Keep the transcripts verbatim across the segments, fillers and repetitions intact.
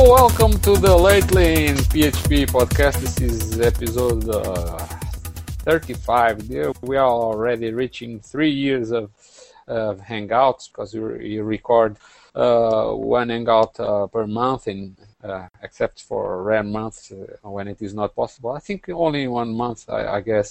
welcome to the Lately in P H P podcast. This is episode uh, thirty-five. We are already reaching three years of, of Hangouts because you record uh, one Hangout uh, per month, in, uh, except for rare months uh, when it is not possible. I think only one month, I, I guess.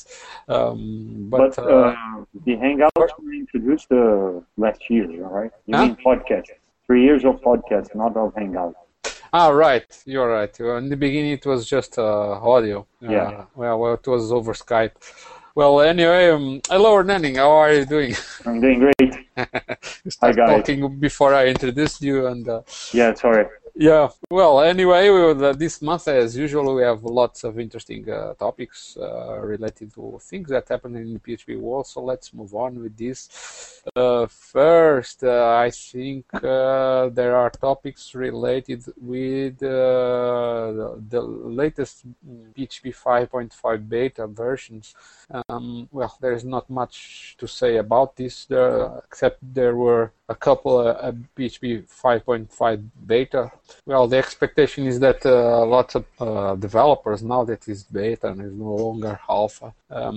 Um, but but uh, uh, the Hangouts were introduced uh, last year, right? You huh? mean podcast? Three years of podcast, not of Hangouts. Ah, right. You're right. In the beginning, it was just uh, audio. Yeah. Uh, well, well, it was over Skype. Well, anyway, um, hello, Renning. How are you doing? I'm doing great. You started talking it. before I introduced you, and uh, yeah, sorry. Yeah. Well, anyway, we will, uh, this month, as usual, we have lots of interesting uh, topics uh, related to things that happen in the P H P world. So let's move on with this. Uh, first, uh, I think uh, there are topics related with uh, the, the latest P H P five point five beta versions. Um, well, there is not much to say about this, there, except there were a couple of uh, P H P five point five beta. Well, the expectation is that uh, lots of uh, developers, now that it's beta and is no longer alpha,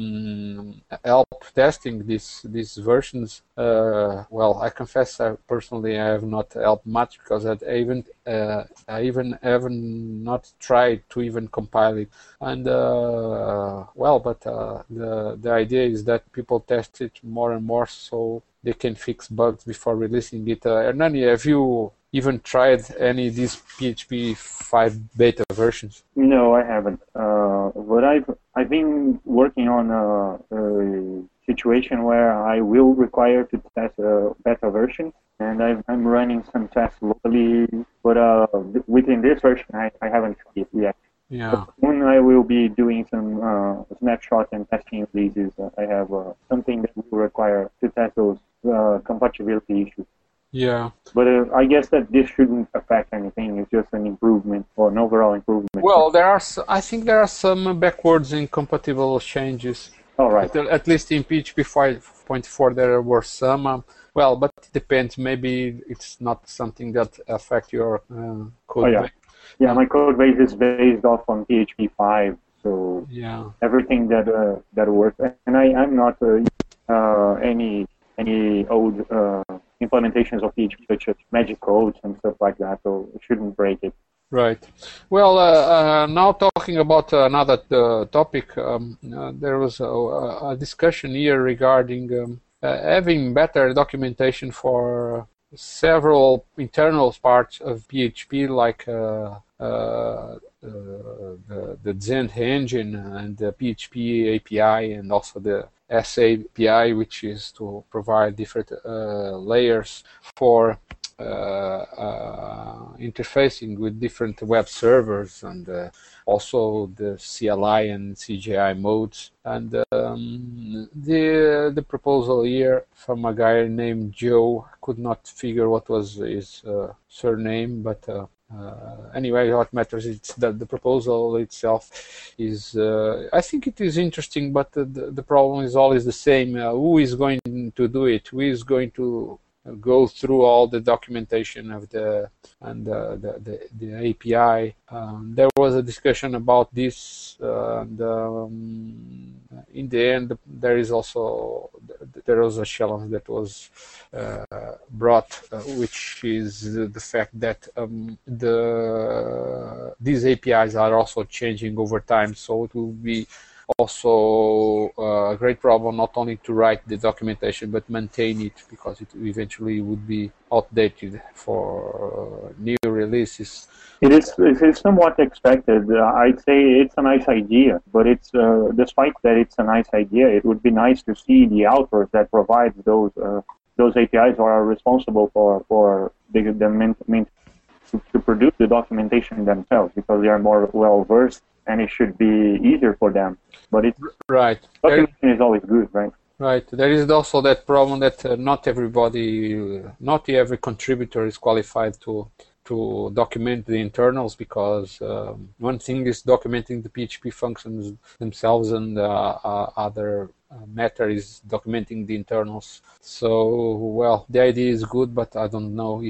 um, help testing these these versions. Uh, well, I confess, I personally I have not helped much because I even uh, I even haven't not tried to even compile it. And uh, well, but uh, the the idea is that people test it more and more so they can fix bugs before releasing it. Uh, Hernani, have you even tried any of these P H P five beta versions? No, I haven't. Uh, but I've I've been working on a, a situation where I will require to test a beta version, and I've, I'm running some tests locally. But uh, within this version, I, I haven't tried it yet. Yeah. But soon I will be doing some uh, snapshot and testing releases. Uh, I have uh, something that will require to test those uh, compatibility issues. Yeah. But uh, I guess that this shouldn't affect anything. It's just an improvement or an overall improvement. Well, there are. I think there are some backwards incompatible changes. All right. At, at least in P H P five point four there were some. Um, well, but it depends. Maybe it's not something that affect your uh, code oh, yeah. base. Yeah, my code base is based off on P H P five, so yeah. everything that uh, that works. And I I'm not uh, uh, any any old uh, implementations of P H P such as magic codes and stuff like that, so it shouldn't break it. Right. Well, uh, uh, now talking about another uh, topic, um, uh, there was a, a discussion here regarding um, uh, having better documentation for several internal parts of P H P, like uh, uh, uh, the, the Zend engine and the P H P A P I, and also the S A P I, which is to provide different uh, layers for uh, uh, interfacing with different web servers, and uh, also the C L I and C G I modes. And um, the the proposal here from a guy named Joe, I could not figure what was his uh, surname, but uh, uh, anyway, what matters is that the proposal itself is, uh, I think it is interesting, but the, the problem is always the same. Uh, who is going to do it? Who is going to go through all the documentation of the and uh, the, the the A P I? Um, there was a discussion about this, uh, and um, in the end, there is also there was a challenge that was uh, brought, uh, which is the fact that um, the these A P Is are also changing over time, so it will be also uh, a great problem not only to write the documentation but maintain it, because it eventually would be outdated for uh, new releases. It is, it is somewhat expected. Uh, I'd say it's a nice idea, but it's uh, despite that it's a nice idea, it would be nice to see the authors that provide those uh, those A P Is or are responsible for for the, the main, main, to, to produce the documentation themselves, because they are more well versed and it should be easier for them. But it's right. Documentation there, is always good, right? Right. There is also that problem that uh, not everybody, uh, not every contributor is qualified to to document the internals, because um, one thing is documenting the P H P functions themselves, and uh, uh, other uh, matter is documenting the internals. So, well, the idea is good, but I don't know if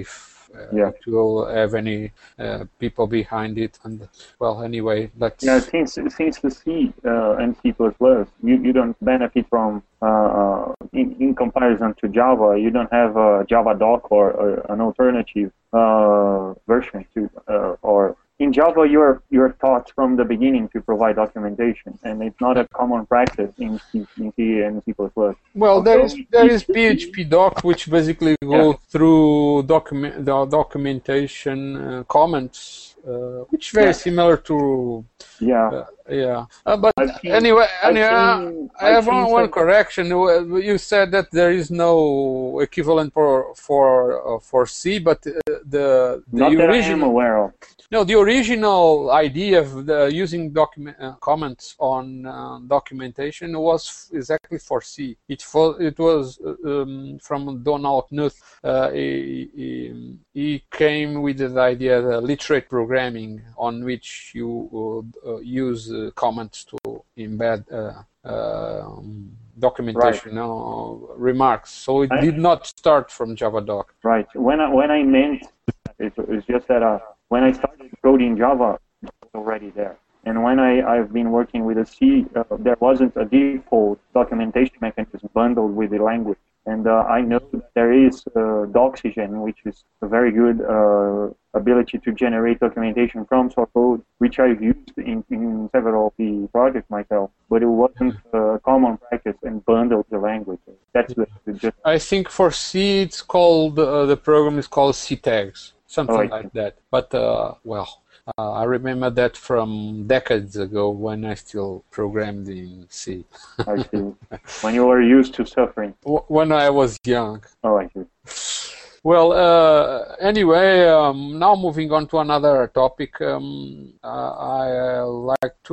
uh, yeah. it will have any uh, people behind it. And well, anyway, let's. Yeah, since since the C uh, and C plus plus, you, you don't benefit from uh, in, in comparison to Java. You don't have a Java doc or, or an alternative uh, version to uh, or. In Java, you're you're taught from the beginning to provide documentation, and it's not a common practice in C, in C and C plus plus. Well, there is there is P H P doc, which basically go Yeah. through document the documentation uh, comments, uh, which very Yeah. similar to Yeah. uh, yeah. Uh, but I've seen- anyway, I've anyway, seen- I have I've seen one, one some- correction. You said that there is no equivalent for for uh, for C, but uh, the the Not that I am original. aware of. No, the original idea of the, using document uh, comments on uh, documentation was exactly for C. It, for, it was uh, um, from Donald Knuth. Uh, he, he, he came with the idea of literate programming, on which you would uh, use uh, comments to embed uh, uh, documentation right. uh, remarks. So it I, did not start from JavaDoc. Right. When I, when I meant it, it's just that uh, when I started coding Java, it was already there. And when I, I've been working with a C, uh, there wasn't a default documentation mechanism bundled with the language. And uh, I know that there is uh, Doxygen, which is a very good uh, ability to generate documentation from source code, which I've used in, in several of the projects myself. But it wasn't a common practice and bundled the language. That's the, the just. I think for C, it's called uh, the program is called C tags, something oh, like that. But uh, well. Uh, I remember that from decades ago when I still programmed in C. I see. When you were used to suffering. When I was young. Oh, I see. Well, uh, anyway, um, now moving on to another topic, um, uh, I like to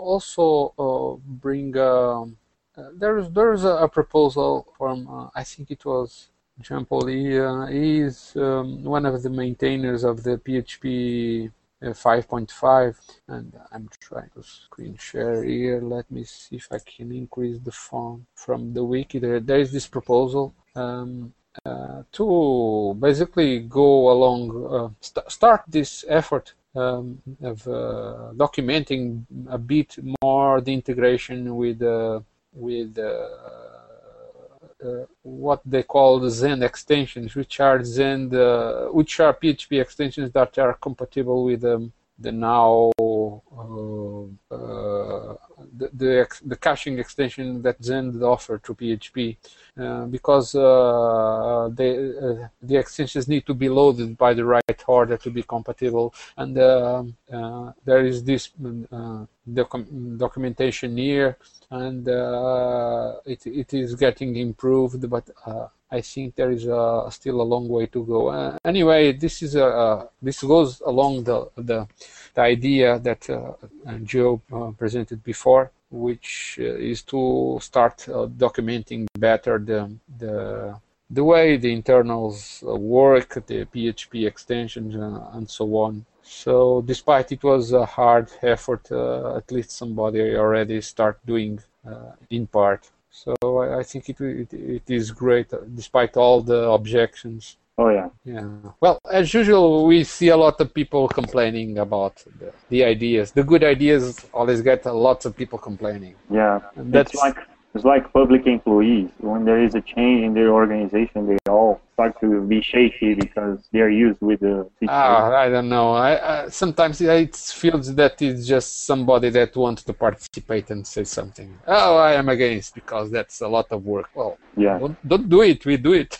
also uh, bring. Uh, uh, there's there's a, a proposal from uh, I think it was Jean Paul. He, uh, he is um, one of the maintainers of the P H P. five point five, and I'm trying to screen share here. Let me see if I can increase the font from the wiki. There, there is this proposal um, uh, to basically go along, uh, st start this effort um, of uh, documenting a bit more the integration with uh, with. Uh, Uh, what they call the Zend extensions, which are Zend, uh, which are P H P extensions that are compatible with um, the now uh, uh, the the, ex the caching extension that Zend offer to P H P, uh, because uh, they, uh, the extensions need to be loaded by the right order to be compatible, and uh, uh, there is this uh, docu documentation here. And uh, it, it is getting improved, but uh, I think there is uh, still a long way to go. Uh, anyway, this is a uh, this goes along the the, the idea that uh, Joe uh, presented before, which uh, is to start uh, documenting better the the the way the internals uh, work, the P H P extensions, uh, and so on. So despite it was a hard effort, uh, at least somebody already start doing uh, in part. So I, I think it, it it is great, uh, despite all the objections. Oh yeah. Yeah. Well, as usual, we see a lot of people complaining about the, the ideas. The good ideas always get a lot of people complaining. Yeah. And that's it's like it's like public employees. When there is a change in their organization, they all start to be shaky because they're used with the situation. Ah, I don't know. I, I sometimes it feels that it's just somebody that wants to participate and say something. Oh, I am against because that's a lot of work. Well, yeah. Don't, don't do it. We do it.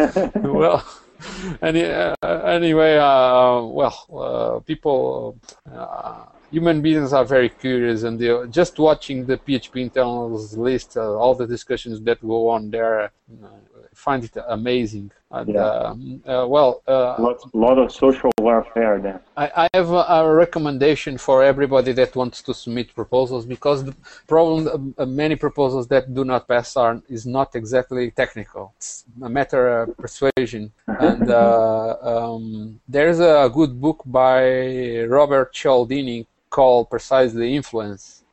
Well, any, uh, anyway, uh, well, uh, people, uh, human beings are very curious, and just watching the P H P internals list, uh, all the discussions that go on there, uh, find it amazing. And, yeah. uh, uh, well, uh, a lot, lot of social warfare there. I, I have a, a recommendation for everybody that wants to submit proposals, because the problem, uh, many proposals that do not pass are is not exactly technical. It's a matter of persuasion. And uh, um, there's a good book by Robert Cialdini called Precisely Influence.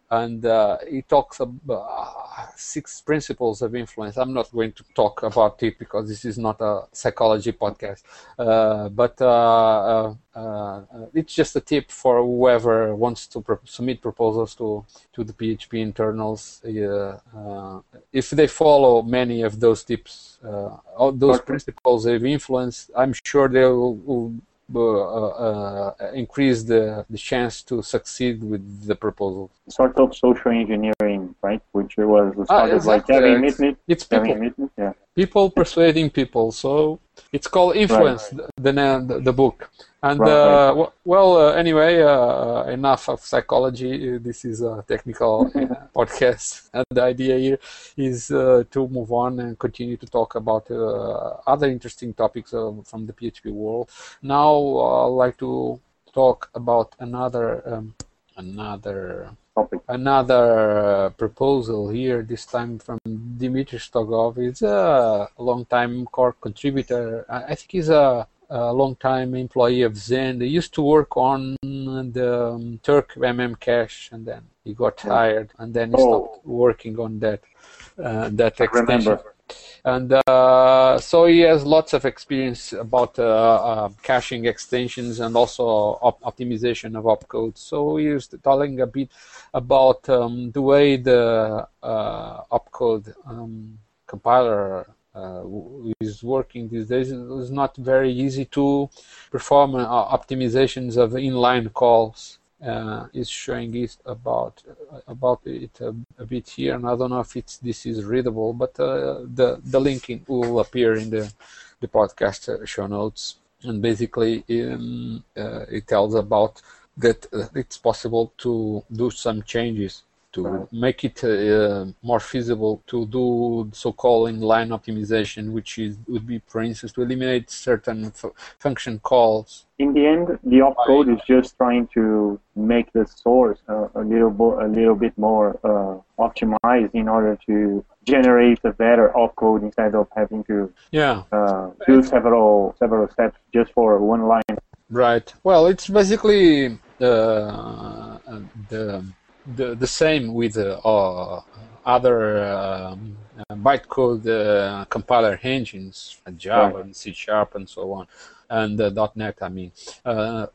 and uh, he talks about six principles of influence. I'm not going to talk about it because this is not a psychology podcast, uh, but uh, uh, uh, it's just a tip for whoever wants to pro- submit proposals to, to the P H P internals. Uh, uh, if they follow many of those tips, uh, all those principles of influence, I'm sure they will, will Uh, uh, increase the, the chance to succeed with the proposal. Sort of social engineering, right? Which was started ah, exactly. by Kevin Mitnick. It's people. Mitnick, yeah. People persuading people. So it's called Influence, right. the, the the book. And right, uh, right. well, uh, anyway, uh, enough of psychology. This is a technical podcast, and the idea here is uh, to move on and continue to talk about uh, other interesting topics uh, from the P H P world. Now, uh, I'd like to talk about another um, another. Topic. Another uh, proposal here, this time from Dmitry Stogov. He's a long-time core contributor. I think he's a, a long-time employee of Zend. He used to work on the um, Turk M M cache, and then he got hired, and then he oh. stopped working on that uh, that I extension. Remember. And uh, so he has lots of experience about uh, uh, caching extensions and also op optimization of opcode. So he was telling a bit about um, the way the uh, opcode um, compiler uh, is working these days. It's not very easy to perform uh, optimizations of inline calls. Uh, is showing it about uh, about it a, a bit here, and I don't know if it's this is readable, but uh, the the link in, will appear in the the podcast show notes, and basically um, uh, it tells about that uh, it's possible to do some changes to right. make it uh, more feasible to do so-called inline optimization, which is would be, for instance, to eliminate certain f function calls. In the end, the opcode is just trying to make the source uh, a little bo a little bit more uh, optimized in order to generate a better opcode instead of having to yeah. uh, do several several steps just for one line. Right. Well, it's basically uh, the the the same with uh, uh, other um, uh, bytecode uh, compiler engines, Java right. and C Sharp and so on. And uh, .NET, I mean. Uh,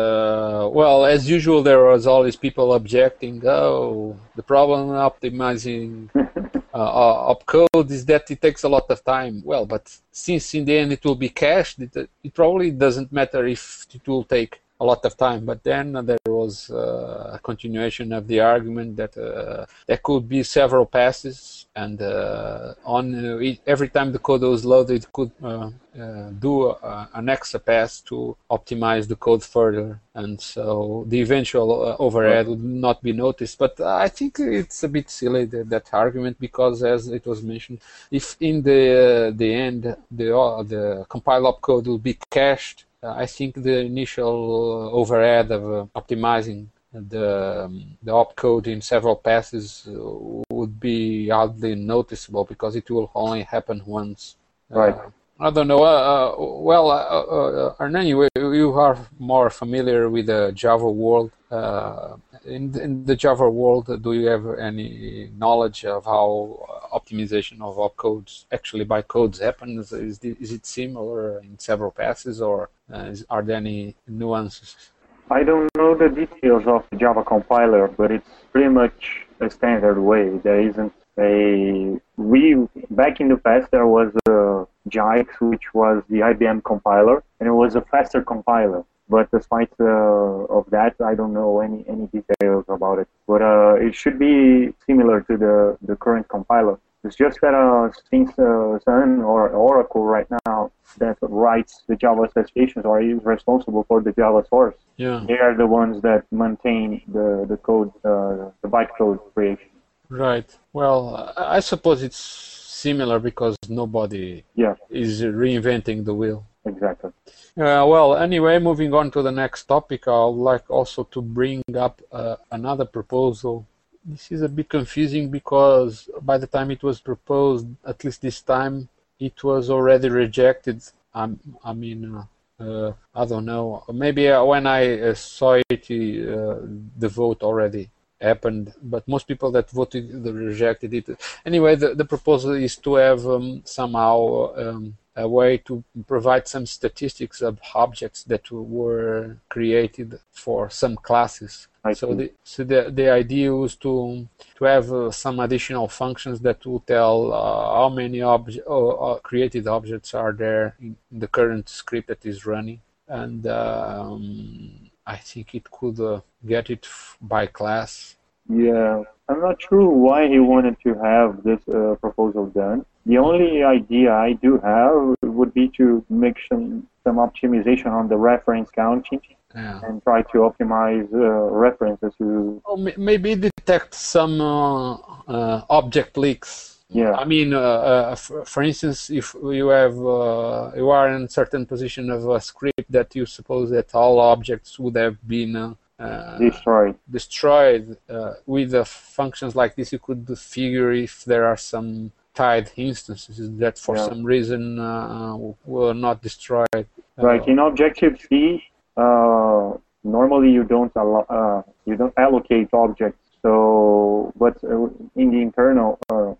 uh, well, as usual, there was always people objecting, oh, the problem optimizing uh, uh, opcode is that it takes a lot of time. Well, but since in the end it will be cached, it, it probably doesn't matter if it will take a lot of time. But then uh, there was uh, a continuation of the argument that uh, there could be several passes, and uh, on uh, it, every time the code was loaded, it could uh, uh, do uh, an extra pass to optimize the code further, and so the eventual uh, overhead would not be noticed. But I think it's a bit silly, that, that argument, because as it was mentioned, if in the uh, the end the uh, the compile opcode will be cached, uh, I think the initial overhead of uh, optimizing the um, the opcode in several passes uh, would be hardly noticeable, because it will only happen once. Right. Uh, I don't know. Uh, uh, well, uh, uh, Hernan, you, you are more familiar with the Java world. Uh, in, in the Java world, do you have any knowledge of how optimization of opcodes, actually by codes, happens? Is, the, is it similar in several passes, or uh, is, are there any nuances? I don't know the details of the Java compiler, but it's pretty much a standard way. There isn't a... We, back in the past, there was a Jix, which was the I B M compiler, and it was a faster compiler. But despite uh, of that, I don't know any, any details about it. But uh, it should be similar to the, the current compiler. It's just that uh, since uh, Sun or Oracle right now that writes the Java specifications or is responsible for the Java source, yeah. they are the ones that maintain the, the code, uh, the bytecode creation. Right. Well, I suppose it's similar because nobody yeah. is reinventing the wheel. Exactly. Uh, well, anyway, moving on to the next topic, I would like also to bring up uh, another proposal. This is a bit confusing because by the time it was proposed, at least this time, it was already rejected. Um, I mean, uh, uh, I don't know. Maybe uh, when I uh, saw it, uh, the vote already happened, but most people that voted rejected it. Anyway, the, the proposal is to have um, somehow um, a way to provide some statistics of objects that were created for some classes. So the so the the idea was to to have uh, some additional functions that will tell uh, how many obje uh, created objects are there in the current script that is running, and um, I think it could uh, get it f by class. Yeah, I'm not sure why he wanted to have this uh, proposal done. The only idea I do have would be to make some some optimization on the reference counting. Yeah. And try to optimize uh, references to. Oh, maybe detect some uh, uh, object leaks. Yeah. I mean, uh, uh, for, for instance, if you have uh, you are in a certain position of a script that you suppose that all objects would have been uh, uh, destroyed. Destroyed uh, with the functions like this, you could figure if there are some tied instances that for yeah. some reason uh, were not destroyed. Right. Uh, in Objective C. Uh, normally you don't allow, uh, you don't allocate objects. So, but uh, in the internal uh,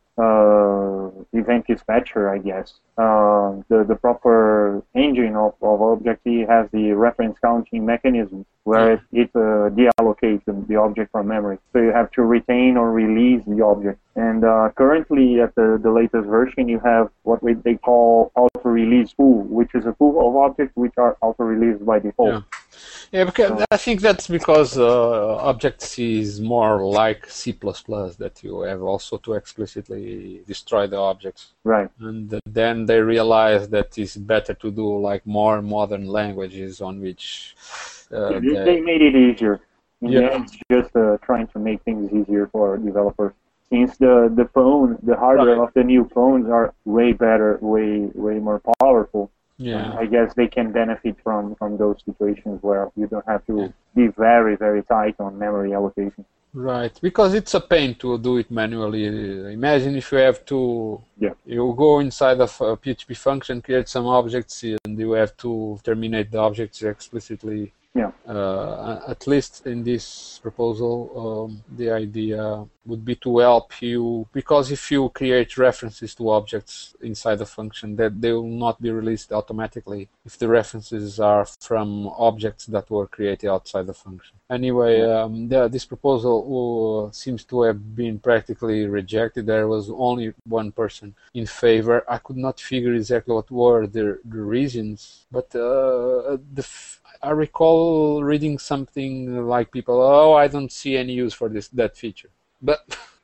uh, event dispatcher, I guess uh, the the proper engine of of Objective has the reference counting mechanism where it, it uh, deallocates the, the object from memory. So you have to retain or release the object. And uh, currently, at the, the latest version, you have what we, they call auto-release pool, which is a pool of objects which are auto-released by default. Yeah, yeah because so, I think that's because uh, Objective-C is more like C plus plus, that you have also to explicitly destroy the objects. Right. And then they realize that it's better to do like more modern languages on which... Uh, they, they made it easier. In yeah. the end, it's just uh, trying to make things easier for developers. Since the, the phone, the hardware right. of the new phones are way better, way way more powerful. Yeah. I guess they can benefit from, from those situations where you don't have to yeah. be very, very tight on memory allocation. Right, because it's a pain to do it manually. Imagine if you have to, yeah. you go inside of a P H P function, create some objects, and you have to terminate the objects explicitly. Yeah. Uh, at least in this proposal, um, the idea would be to help you, because if you create references to objects inside the function, that they will not be released automatically if the references are from objects that were created outside the function. Anyway, um, the, this proposal uh, seems to have been practically rejected. There was only one person in favor. I could not figure exactly what were the, the reasons, but uh, the f I recall reading something like people, oh, I don't see any use for this that feature. But,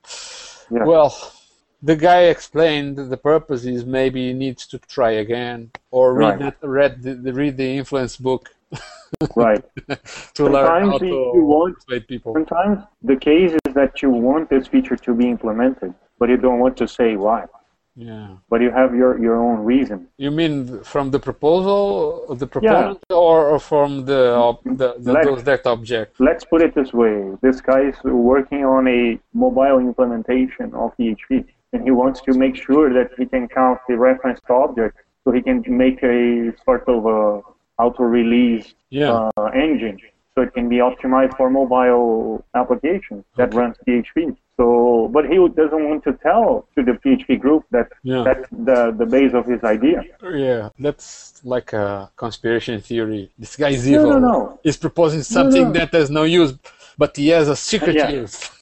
yeah. well, the guy explained the purpose is maybe he needs to try again, or read, right. the, read, the, read the influence book. Right. to sometimes learn how to you want, persuade people. Sometimes the case is that you want this feature to be implemented, but you don't want to say why. Yeah. But you have your, your own reason. You mean from the proposal, the proponent, yeah. or, or from the, the, the those that object? Let's put it this way. This guy is working on a mobile implementation of P H P, and he wants to make sure that he can count the reference to object, so he can make a sort of a auto-release yeah. uh, engine, so it can be optimized for mobile applications that okay. runs P H P. So, but he doesn't want to tell to the P H P group that yeah. that's the, the base of his idea. Yeah, that's like a conspiracy theory. This guy is evil. No, no, no. He's proposing something no, no. that has no use, but he has a secret yeah. use.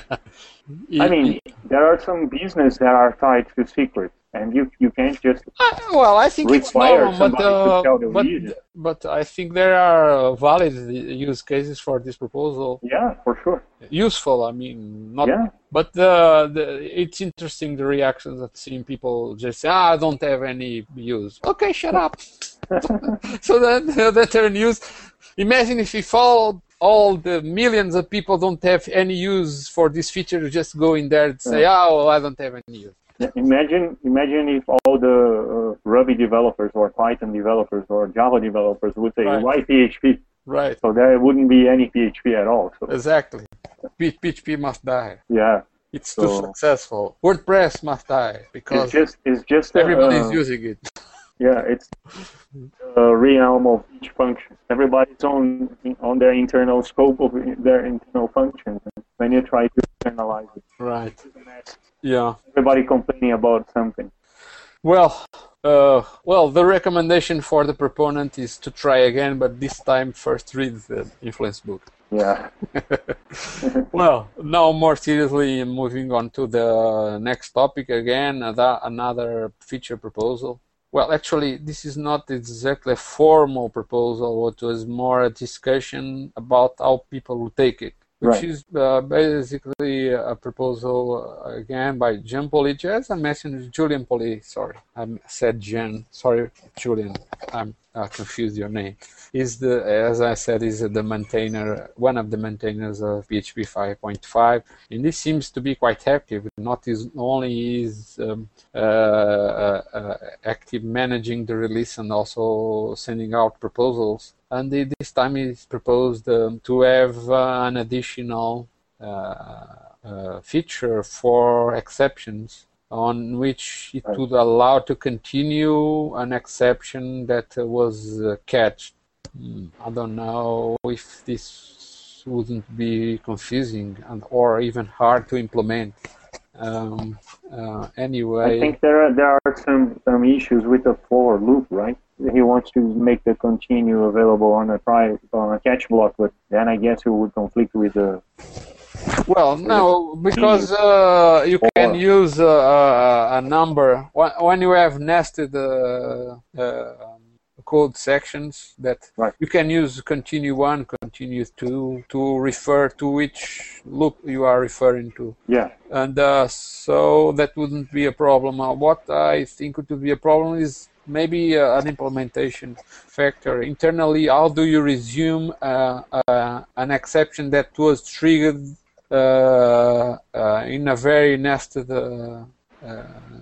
he, I mean, there are some business that are tied to secrets, and you you can't just uh, well, I think it's normal, but uh, but, it. but I think there are valid use cases for this proposal. Yeah, for sure. Useful, I mean, not. Yeah. But uh, the, it's interesting the reactions I've seen people just say, "Ah, I don't have any use." Okay, shut up. So then that turn use. Imagine if we followed all the millions of people don't have any use for this feature, just go in there and say, "Oh, well, I don't have any use." Imagine, imagine if all the uh, Ruby developers or Python developers or Java developers would say, right. "Why P H P?" Right. So there wouldn't be any P H P at all. So. Exactly. P H P must die. Yeah. It's so too successful. WordPress must die because it's just, it's just everybody uh, is using it. Yeah, it's uh, realm of each function. Everybody's on on their internal scope of their internal functions. When you try to internalize it, right. Yeah. Everybody complaining about something. Well, uh, well, the recommendation for the proponent is to try again, but this time first read the influence book. Yeah. Well, now more seriously, moving on to the next topic again, another feature proposal. Well, actually, this is not exactly a formal proposal. It was more a discussion about how people will take it, which right. is uh, basically a proposal, uh, again, by Jean Pauly. As I mentioned, Julien Pauly, sorry, I said Jean, sorry, Julien, I'm uh, confused your name. Is the, as I said, is the maintainer, one of the maintainers of P H P five point five, and this seems to be quite active. Not is only is um, uh, uh, uh, active managing the release and also sending out proposals. And this time he's proposed um, to have uh, an additional uh, uh, feature for exceptions, on which it would allow to continue an exception that was uh, catched. I don't know if this wouldn't be confusing and or even hard to implement. Um, uh, anyway, I think there are there are some some issues with the for loop, right? He wants to make the continue available on a try on a catch block, but then I guess it would conflict with the. Well, no, because uh, you can use uh, a number when you have nested uh, uh, code sections that right. you can use continue one, continue two to refer to which loop you are referring to. Yeah. And uh, so that wouldn't be a problem. Uh, what I think would be a problem is maybe uh, an implementation factor. Internally, how do you resume uh, uh, an exception that was triggered uh, uh, in a very nested uh, uh,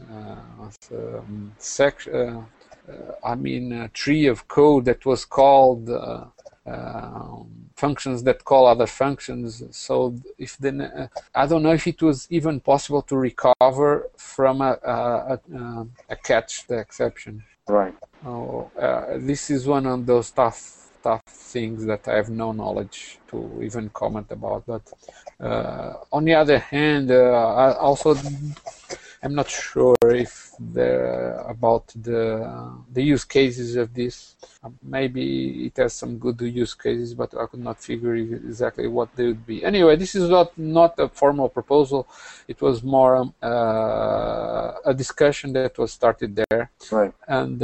um, section? Uh, Uh, I mean, a tree of code that was called uh, uh, functions that call other functions. So if the uh, I don't know if it was even possible to recover from a a, a, a catch the exception. Right. Oh, uh, this is one of those tough tough things that I have no knowledge to even comment about. But uh, on the other hand, uh, I also. I'm not sure if the about the the use cases of this. Maybe it has some good use cases, but I could not figure exactly what they would be. Anyway, this is not not a formal proposal. It was more um, uh, a discussion that was started there. Right. And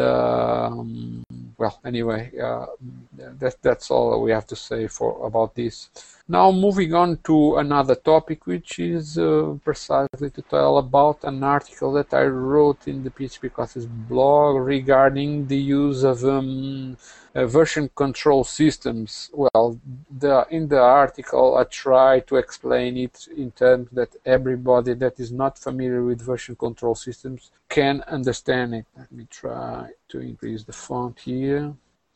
um, well, anyway, uh, that that's all we have to say for about this. Now moving on to another topic, which is uh, precisely to tell about an article that I wrote in the P H P Classes blog regarding the use of um, uh, version control systems. Well, the, in the article I try to explain it in terms that everybody that is not familiar with version control systems can understand it. Let me try to increase the font here.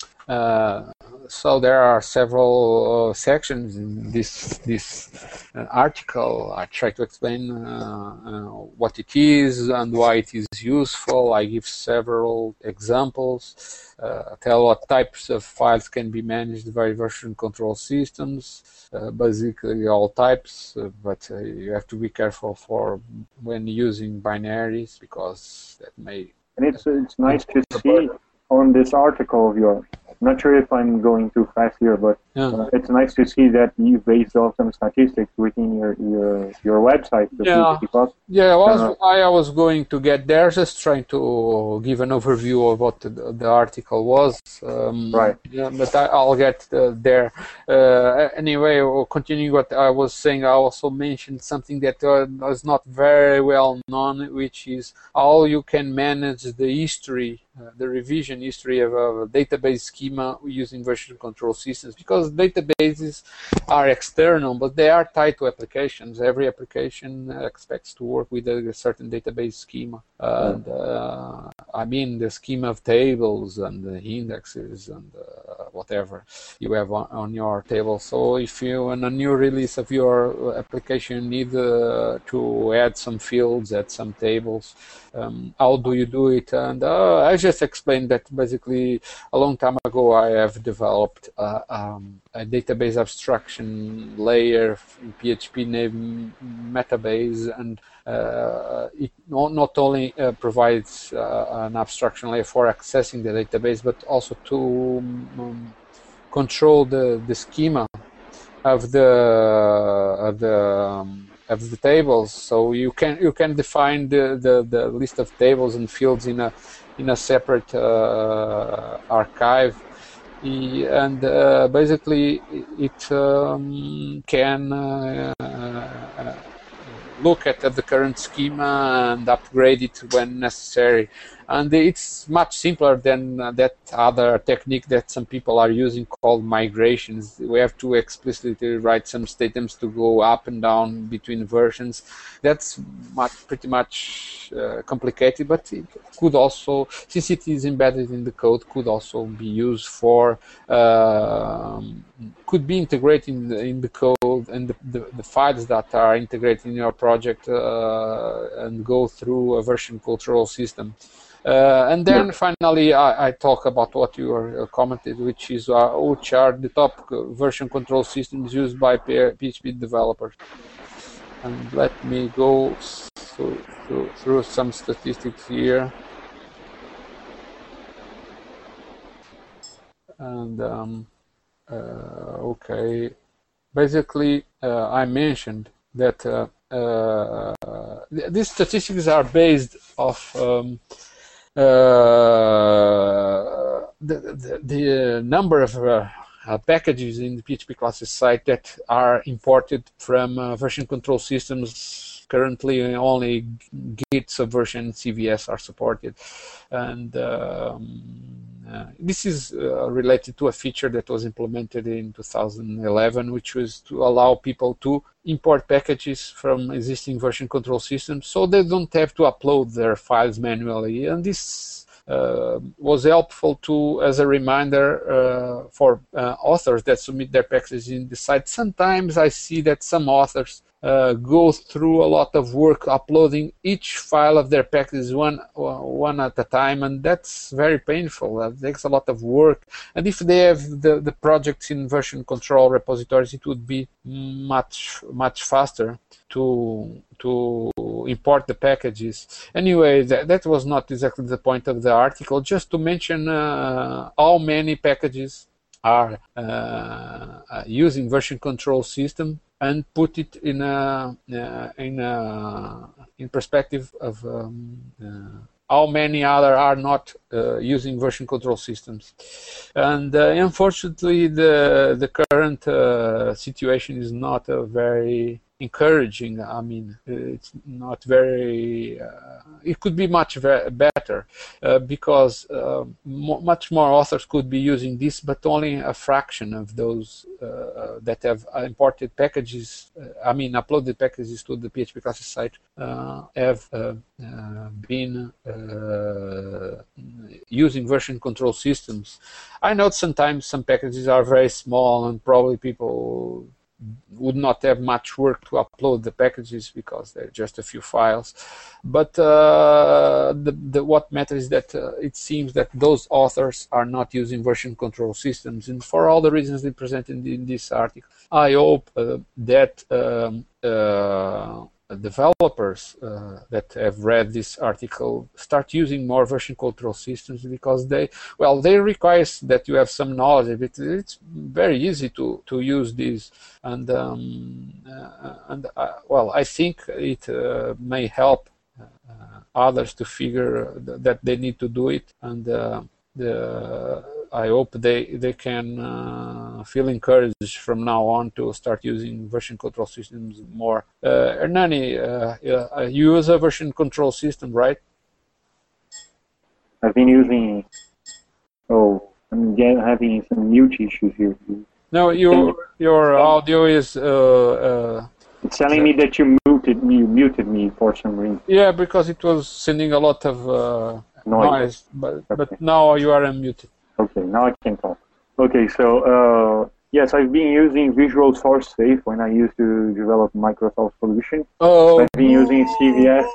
Uh, so there are several uh, sections in this this uh, article. I try to explain uh, uh, what it is and why it is useful. I give several examples, uh, tell what types of files can be managed by version control systems, uh, basically all types, uh, but uh, you have to be careful for when using binaries, because that may... And it's, it's nice to see on this article of yours. I'm not sure if I'm going too fast here, but yeah. uh, it's nice to see that you based off some statistics within your your, your website. Yeah, because, yeah I, was, uh, I was going to get there, just trying to give an overview of what the, the article was. Um, right. Yeah, but I, I'll get uh, there. Uh, anyway, continuing what I was saying, I also mentioned something that uh, was not very well known, which is how you can manage the history, uh, the revision history of a database schema using version control systems, because databases are external, but they are tied to applications. Every application expects to work with a certain database schema. And uh, I mean the schema of tables and the indexes and uh, whatever you have on, on your table. So if you, in a new release of your application, need uh, to add some fields, add some tables, um, how do you do it? And uh, I just explained that basically a long time ago I have developed uh, um, a database abstraction layer in P H P named Metabase, and uh, it not, not only uh, provides uh, an abstraction layer for accessing the database, but also to um, control the, the schema of the of the um, of the tables. So you can you can define the, the, the list of tables and fields in a in a separate uh, archive, and uh, basically it um, can uh, uh, look at, at the current schema and upgrade it when necessary. And it's much simpler than uh, that other technique that some people are using called migrations. We have to explicitly write some statements to go up and down between versions. That's much, pretty much uh, complicated, but it could also, since it is embedded in the code, could also be used for, uh, could be integrated in the, in the code and the, the, the files that are integrated in your project uh, and go through a version control system. Uh, and then yeah. finally, I, I talk about what you are uh, commented, which is uh, which are the top version control systems used by P H P developers. And let me go through, through, through some statistics here. And um, uh, okay, basically, uh, I mentioned that uh, uh, th these statistics are based off. Um, Uh, the, the, the number of uh, uh, packages in the P H P classes site that are imported from uh, version control systems. Currently only Git, Subversion, C V S are supported, and um, uh, this is uh, related to a feature that was implemented in two thousand eleven, which was to allow people to import packages from existing version control systems so they don't have to upload their files manually. And this uh, was helpful to, as a reminder uh, for uh, authors that submit their packages in the site. Sometimes I see that some authors Uh, go through a lot of work uploading each file of their packages one one at a time, and that's very painful. That takes a lot of work. And if they have the, the projects in version control repositories, it would be much much faster to to import the packages. Anyway, that, that was not exactly the point of the article. Just to mention uh, how many packages are uh, using version control system, and put it in a uh, in a in perspective of um, uh, how many other are not uh, using version control systems. And uh, unfortunately, the the current uh, situation is not a very encouraging. I mean, it's not very. Uh, it could be much better uh, because uh, mo much more authors could be using this, but only a fraction of those uh, that have imported packages. Uh, I mean, uploaded packages to the P H P classes site uh, have uh, uh, been uh, using version control systems. I know sometimes some packages are very small, and probably people would not have much work to upload the packages because they're just a few files. But uh, the, the, what matters is that uh, it seems that those authors are not using version control systems, and for all the reasons they presented in this article, I hope uh, that um, uh, developers uh, that have read this article start using more version control systems, because they, well, they require that you have some knowledge of it. It's very easy to to use these, and um, uh, and uh, well, I think it uh, may help uh, others to figure th that they need to do it, and uh, the I hope they they can uh, feel encouraged from now on to start using version control systems more. Uh, Hernani, uh, uh, you use a version control system, right? I've been using. Oh, I'm getting, having some mute issues here. No, your your audio is. Uh, uh, it's telling me that you muted me. You muted me for some reason. Yeah, because it was sending a lot of uh, noise, noise, but okay. But now you are unmuted. Okay, now I can talk. Okay, so uh, yes, I've been using Visual Source Safe when I used to develop Microsoft solutions. Oh, I've been using C V S.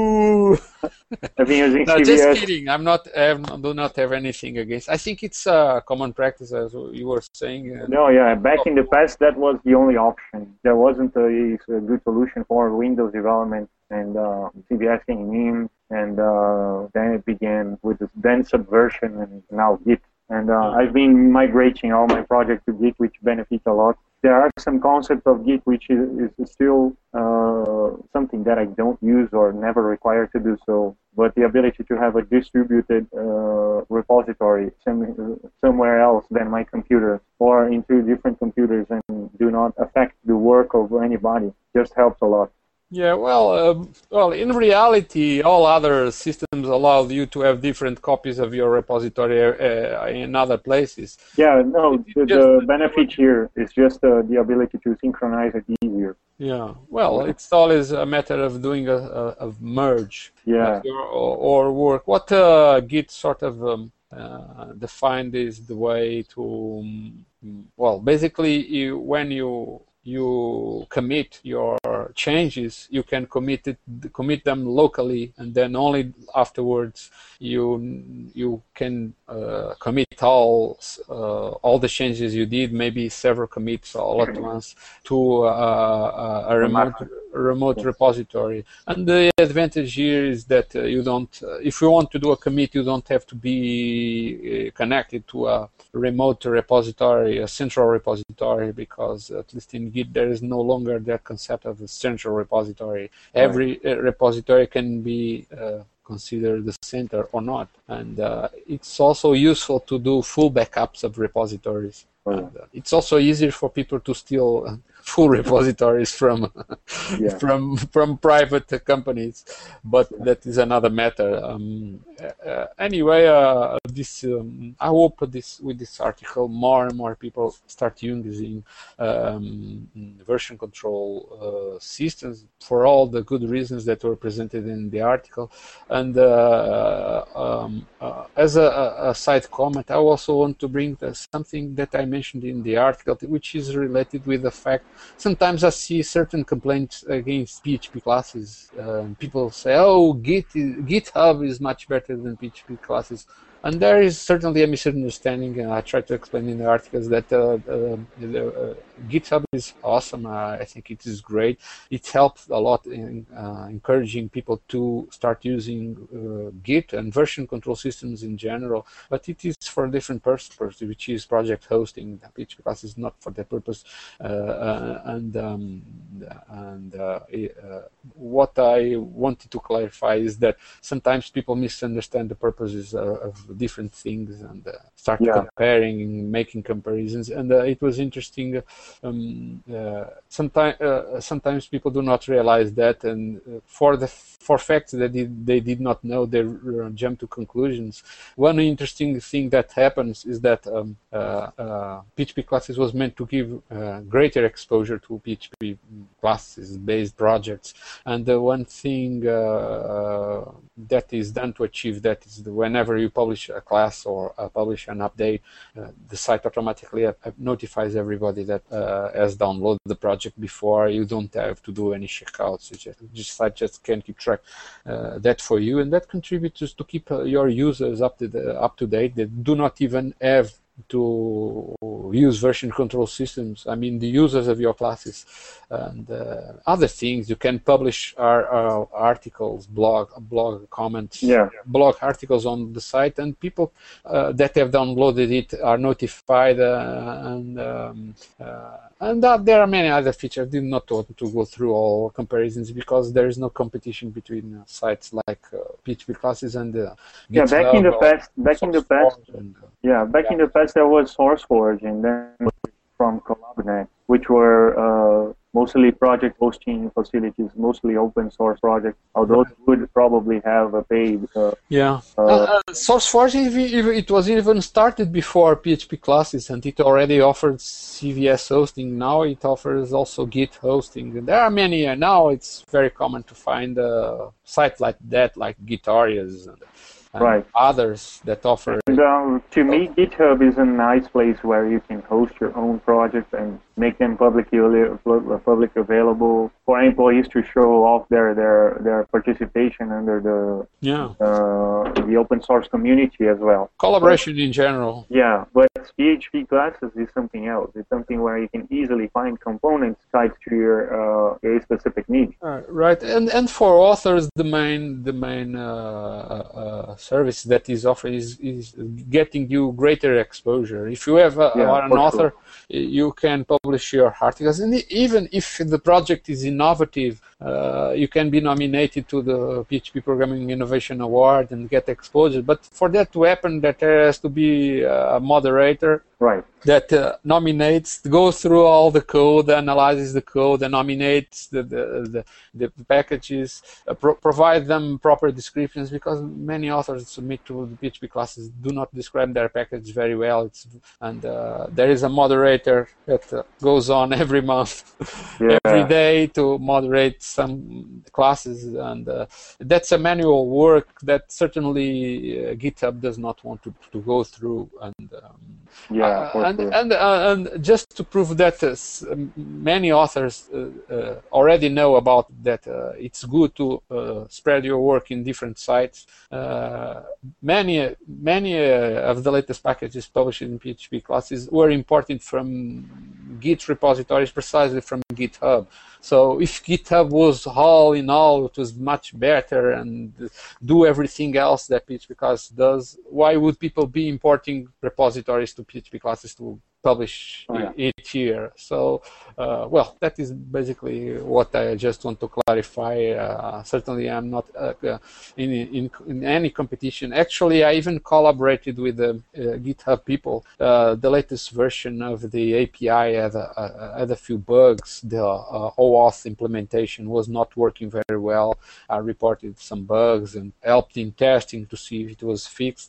I've been using no, C V S. just kidding. I'm not. I do not have anything against. I think it's a common practice, as you were saying. No, yeah. Back in the past, that was the only option. There wasn't a, a good solution for Windows development, and uh, C V S came in, and uh, then it began with this then Subversion, and now Git. And uh, I've been migrating all my projects to Git, which benefits a lot. There are some concepts of Git which is, is still uh, something that I don't use or never require to do so. But the ability to have a distributed uh, repository some, somewhere else than my computer or into different computers and do not affect the work of anybody just helps a lot. Yeah, well, uh, well, in reality, all other systems allow you to have different copies of your repository uh, in other places. Yeah, no, the, the benefit here is just uh, the ability to synchronize it easier. Yeah, well, it's always a matter of doing a, a, a merge. Yeah. Your, or, or work. What uh, Git sort of um, uh, defined is the way to, um, well, basically, you, when you you commit your changes, you can commit it, commit them locally, and then only afterwards you you can uh, commit all uh, all the changes you did, maybe several commits all at once to uh, a remote a remote repository. And the advantage here is that uh, you don't, uh, if you want to do a commit, you don't have to be uh, connected to a remote repository, a central repository, because at least in Git there is no longer that concept of a central repository. Every right. uh, repository can be uh, considered the center or not. And uh, it's also useful to do full backups of repositories. Right. And, uh, it's also easier for people to steal uh, full repositories from yeah. from from private uh, companies, but yeah. that is another matter. Um, uh, anyway, uh, this um, I hope this with this article more and more people start using um, version control uh, systems for all the good reasons that were presented in the article. And uh, um, uh, as a, a side comment, I also want to bring the, something that I mentioned in the article, which is related with the fact sometimes I see certain complaints against P H P classes. Uh, people say, "Oh, Git is, GitHub is much better than P H P classes." And there is certainly a misunderstanding, and I try to explain in the articles that uh, uh, the, uh, GitHub is awesome. Uh, I think it is great. It helps a lot in uh, encouraging people to start using uh, Git and version control systems in general, but it is for a different purpose, which is project hosting. The P H P class is not for that purpose. Uh, uh, and um, and uh, uh, what I wanted to clarify is that sometimes people misunderstand the purposes of, of different things and uh, start yeah. comparing, making comparisons. And uh, it was interesting. Um, uh, sometimes, uh, sometimes people do not realize that, and uh, for the for facts that they, they did not know, they uh, jump to conclusions. One interesting thing that happens is that um, uh, uh, P H P classes was meant to give uh, greater exposure to P H P classes-based projects, and the one thing uh, uh, that is done to achieve that is that whenever you publish a class or uh, publish an update, uh, the site automatically uh, notifies everybody that uh, has downloaded the project before. You don't have to do any checkouts. You just, just site just can keep track uh, that for you, and that contributes to keep uh, your users up to the, up to date. They do not even have to use version control systems. I mean, the users of your classes and uh, other things. You can publish our, our articles, blog, blog comments, yeah. blog articles on the site, and people uh, that have downloaded it are notified. Uh, and um, uh, and that there are many other features. I did not want to go through all comparisons because there is no competition between uh, sites like uh, P H P classes and uh, yeah. Back in the past, back in the past. And, uh, Yeah, back yeah. in the past there was SourceForge, and then from CollabNet, which were uh, mostly project hosting facilities, mostly open source projects, although they would probably have a paid. Uh, yeah, uh, uh, SourceForge, it was even started before P H P classes, and it already offered C V S hosting. Now it offers also Git hosting. And there are many, and now it's very common to find a site like that, like Gitarias. And, and right. others that offer. And um, to me, GitHub is a nice place where you can host your own projects and make them publicly public available for employees to show off their their, their participation under the yeah uh, the open source community as well. Collaboration but, in general. Yeah, but P H P classes is something else. It's something where you can easily find components tied to your uh, your specific needs. Uh, right, and and for authors, the main the main uh, uh, service that is offered is is getting you greater exposure. If you have a, yeah, are an author, sure. you can publish your articles, and even if the project is innovative, uh, you can be nominated to the P H P Programming Innovation Award and get exposure. But for that to happen, that there has to be a moderator. Right. That uh, nominates, goes through all the code, analyzes the code, and nominates the the, the, the packages, uh, pro provide them proper descriptions, because many authors submit to the P H P classes do not describe their package very well. It's, and uh, there is a moderator that uh, goes on every month, yeah. every day to moderate some classes, and uh, that's a manual work that certainly uh, GitHub does not want to, to go through. And um, yeah. Uh, and and, uh, and just to prove that uh, many authors uh, uh, already know about that, uh, it's good to uh, spread your work in different sites. Uh, many many uh, of the latest packages published in P H P classes were imported from Git repositories, precisely from GitHub. So if GitHub was all in all, it was much better and do everything else that P H P class does, why would people be importing repositories to P H P classes to publish oh, yeah. it here? So, uh, well, that is basically what I just want to clarify. Uh, certainly, I'm not uh, in, in in any competition. Actually, I even collaborated with the uh, GitHub people. Uh, the latest version of the A P I had a, a, had a few bugs. The uh, OAuth implementation was not working very well. I reported some bugs and helped in testing to see if it was fixed.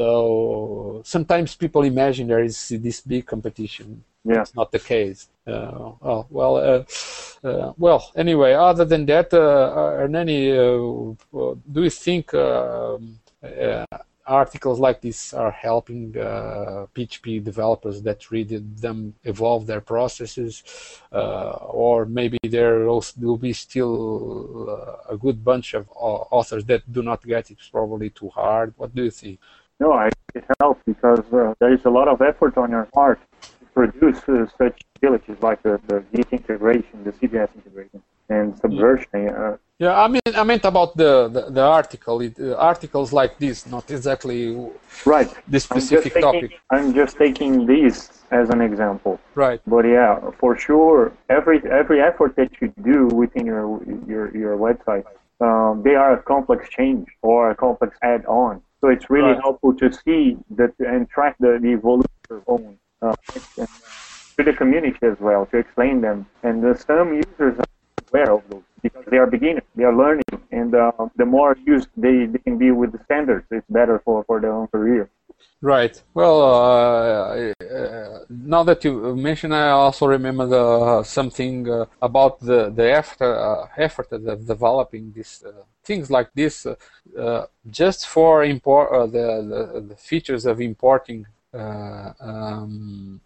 So sometimes people imagine there is this big competition. Yeah. It's not the case. Uh, oh, well, uh, uh, well. Anyway, other than that, uh, Hernani, uh, do you think uh, uh, articles like this are helping uh, P H P developers that read them evolve their processes, uh, or maybe there will be still uh, a good bunch of authors that do not get it? It's probably too hard. What do you think? No, I, it helps because uh, there is a lot of effort on your part to produce uh, such abilities like the, the Git integration, the C V S integration, and Subversion. Uh, yeah, I mean, I meant about the the, the article. It, uh, articles like this, not exactly right. this specific I'm topic. Taking, I'm just taking these as an example. Right. But yeah, for sure, every every effort that you do within your your your website, um, they are a complex change or a complex add-on. So it's really right. helpful to see that and track the, the evolution of your own uh, and, uh, to the community as well, to explain them. And uh, some users are aware of those because they are beginners, they are learning, and uh, the more used they, they can be with the standards, it's better for, for their own career. Right. Well, uh, uh, now that you mention, I also remember the, uh, something uh, about the the effort, uh, effort of developing these uh, things like this, uh, uh, just for import uh, the, the the features of importing uh, um,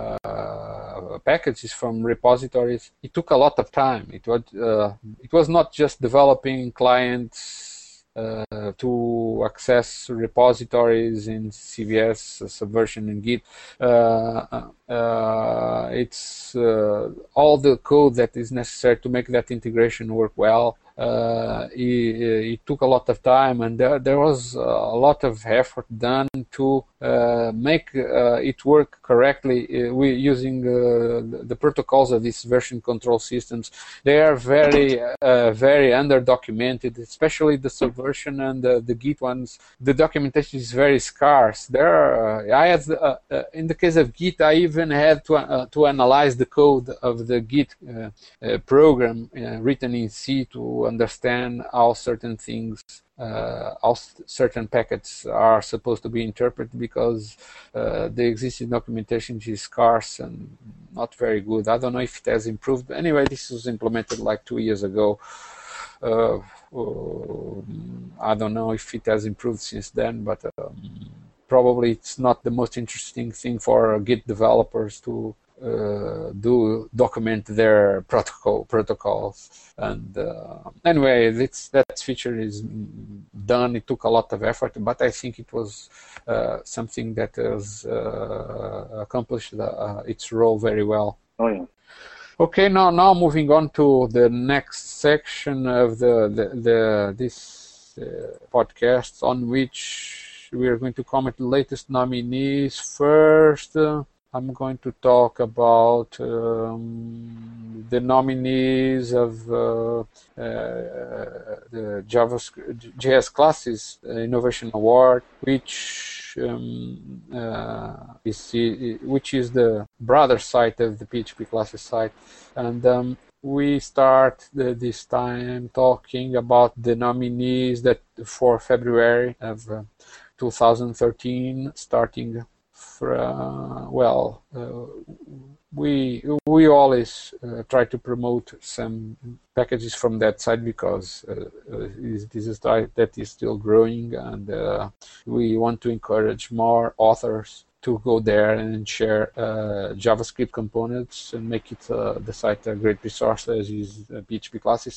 uh, packages from repositories. It took a lot of time. It was uh, it was not just developing clients Uh, to access repositories in C V S, uh, Subversion, and Git. Uh, uh, it's uh, all the code that is necessary to make that integration work well. Uh, it, it took a lot of time, and there, there was a lot of effort done to uh, make uh, it work correctly uh, we, using uh, the, the protocols of these version control systems. They are very, uh, very under-documented, especially the Subversion and the, the Git ones. The documentation is very scarce. There, are, uh, I had, uh, uh, in the case of Git, I even had to uh, to analyze the code of the Git uh, uh, program uh, written in C to understand how certain things, uh, how certain packets are supposed to be interpreted, because uh, the existing documentation is scarce and not very good. I don't know if it has improved. But anyway, this was implemented like two years ago. Uh, um, I don't know if it has improved since then, but um, probably it's not the most interesting thing for Git developers to uh, do document their protocol protocols. And uh, anyway, this that feature is done. It took a lot of effort, but I think it was uh, something that has uh, accomplished uh, its role very well. Oh yeah. Okay, now now moving on to the next section of the the, the this uh, podcast, on which we are going to comment the latest nominees. First, uh, I'm going to talk about um, the nominees of uh, uh, the JavaScript J S Classes Innovation Award, which um, uh, is which is the brother site of the P H P Classes site, and um, we start the, this time talking about the nominees that for February of uh, two thousand thirteen, starting. For, uh, well, uh, we we always uh, try to promote some packages from that side because uh, uh, this is a site that is still growing, and uh, we want to encourage more authors to go there and share uh, JavaScript components and make it uh, the site a great resource as is uh, P H P Classes.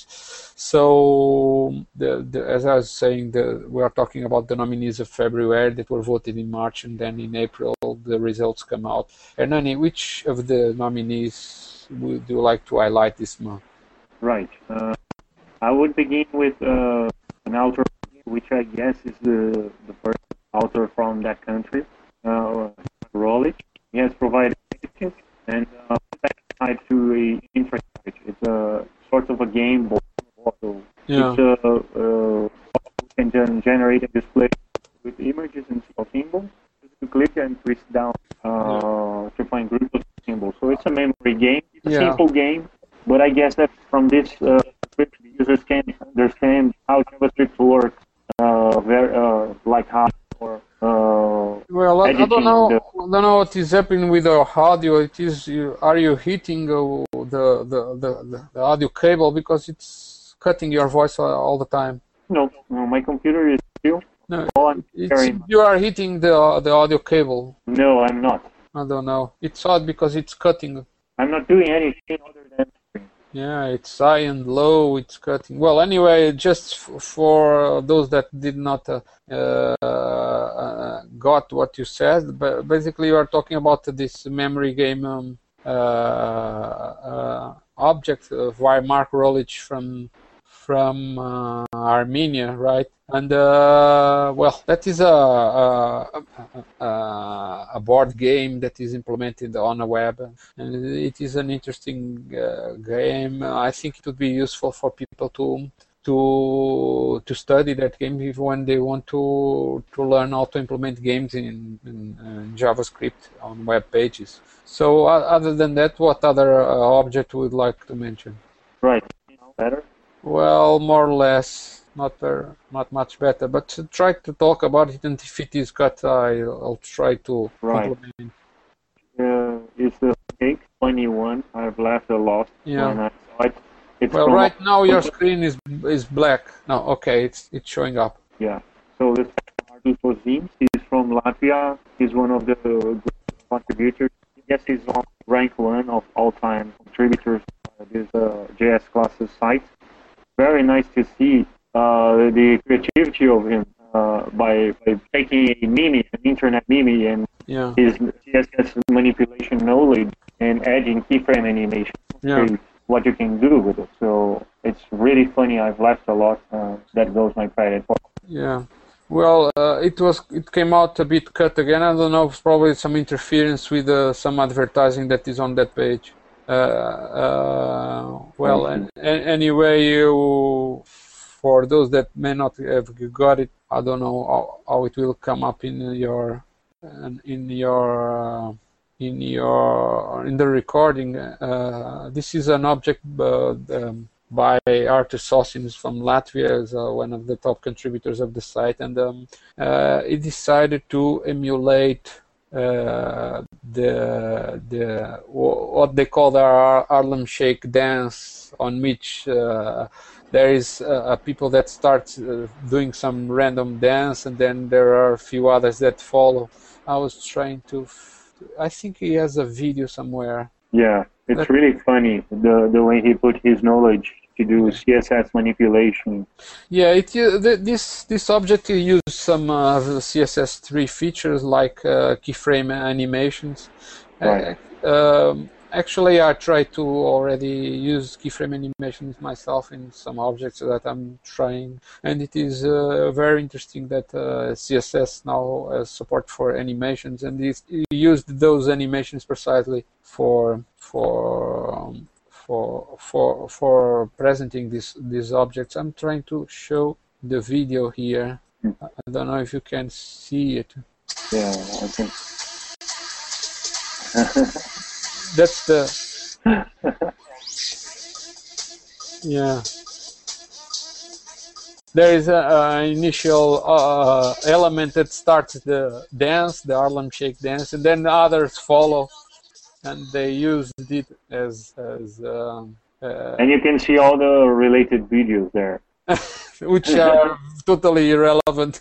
So, the, the, as I was saying, the, we are talking about the nominees of February that were voted in March, and then in April the results come out. Hernani, which of the nominees would you like to highlight this month? Right. Uh, I would begin with uh, an author, which I guess is the, the first author from that country. Uh, Rolich. He has provided packages and uh, tied to a infrastructure. It's a sort of a game board. So yeah. It's uh, uh, you can generate and display with images and symbols. Just to click and twist down uh, yeah. to find groups of symbols. So it's a memory game. It's a yeah. simple game, but I guess that from this uh, script, the users can understand how JavaScript works. Uh, very uh, like how or uh, well, I, I don't know. The... I don't know what is happening with the audio. It is. You, are you hitting uh, the, the the the audio cable because it's cutting your voice all the time? No, no. My computer is still. No, it's, you are hitting the the audio cable. No, I'm not. I don't know. It's odd because it's cutting. I'm not doing anything other than. Yeah, it's high and low, it's cutting. Well, anyway, just f for those that did not uh, uh, got what you said, but basically you are talking about this memory game um, uh, uh, object of why Mark Rolich from from uh, Armenia, right? And uh, well, that is a, a, a, a board game that is implemented on a web, and it is an interesting uh, game. I think it would be useful for people to to to study that game when they want to to learn how to implement games in, in, in JavaScript on web pages. So, uh, other than that, what other uh, object would like to mention? Right, better. Well, more or less. Not very, not much better, but try to talk about it, and if it is cut, I'll, I'll try to right. complement. Uh, it's the Cake twenty-one. I've laughed a lot yeah. when I saw it. It's well, right now your screen is is black. No, okay, it's it's showing up. Yeah. So this Artur Kozins, he's from Latvia. He's one of the contributors. I guess he's on rank one of all-time contributors to this uh, J S Classes site. Very nice to see. Uh, the creativity of him uh, by, by taking a meme, an internet meme, and yeah. his C S S manipulation knowledge and adding keyframe animation. Yeah. What you can do with it. So it's really funny. I've laughed a lot. Uh, that goes my credit for. Yeah. Well, uh, it was. It came out a bit cut again. I don't know. It's probably some interference with uh, some advertising that is on that page. Uh, uh, well, and, and anyway, you. For those that may not have got it, I don't know how, how it will come up in your in your uh, in your in the recording. Uh, this is an object uh, um, by Artur Kozins from Latvia, as uh, one of the top contributors of the site, and um, uh, it decided to emulate uh, the the what they call the Harlem Shake dance, on which uh, there is uh, people that start uh, doing some random dance, and then there are a few others that follow. I was trying to, f I think he has a video somewhere. Yeah, it's that, really funny the the way he put his knowledge to do C S S manipulation. Yeah, it this this object uses some uh, C S S three features like uh, keyframe animations. Right. Uh, um, actually, I tried to already use keyframe animations myself in some objects that I'm trying, and it is uh, very interesting that uh, C S S now has support for animations, and it used those animations precisely for for. Um, For, for for presenting this these objects. I'm trying to show the video here. I don't know if you can see it. Yeah, I think that's the yeah. There is an initial uh, element that starts the dance, the Harlem Shake dance, and then others follow. And they used it as as um, uh, and you can see all the related videos there, which are totally irrelevant.